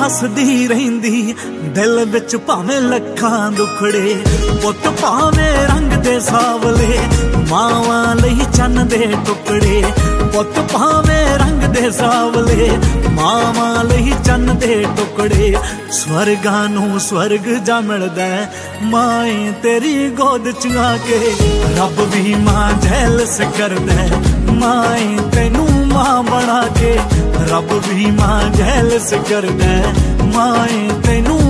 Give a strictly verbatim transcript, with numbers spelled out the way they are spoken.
ਹੱਸਦੀ ਰਹਿੰਦੀ ਦਿਲ ਵਿੱਚ ਭਾਵੇਂ ਲੱਖਾਂ ਦੁਖੜੇ। ਪੁੱਤ ਭਾਵੇਂ ਰੰਗ ਦੇ ਸਾਵਲੇ ਮਾਵਾਂ ਲਈ ਚੰਨ ਦੇ ਟੁਕੜੇ। ਪੁੱਤ ਭਾਵੇਂ ਰੰਗ ਦੇ ਸਾਵਲੇ ਮਾਵਾਂ ਲਈ ਚੰਨ ਦੇ ਟੁਕੜੇ। ਸਵਰਗਾਂ ਨੂੰ ਸਵਰਗ ਜਾ ਮਿਲਦਾ ਮਾਏ ਤੇਰੀ ਗੋਦ ਚ ਆ ਕੇ। ਰੱਬ ਵੀ ਮਾਂ ਜੈਲਸ ਕਰਦਾ ਮਾਏ ਤੈਨੂੰ ਮਾਂ ਬਣਾ ਕੇ। ਰੱਬ ਵੀ ਮਾਂ ਜੈਲਸ ਕਰਦਾ ਮਾਏ ਤੈਨੂੰ